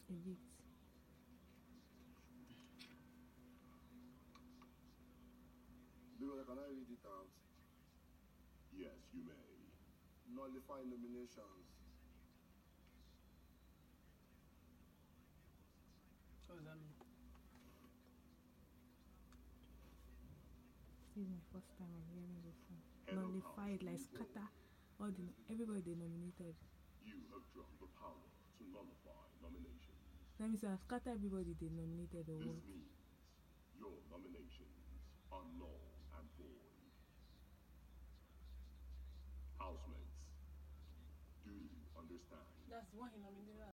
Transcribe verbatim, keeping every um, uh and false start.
Evict. Because can I read it out? Yes, you may. Nullify nominations. What does that mean? This is my first time I'm hearing this one. Head of Nullified, House like Rules scatter all the everybody they nominated. You have drawn the power to nullify nominations. Let me say I've scattered everybody they nominated or This what? means your nominations are null and void. Housemates, do you understand? That's the one he nominated.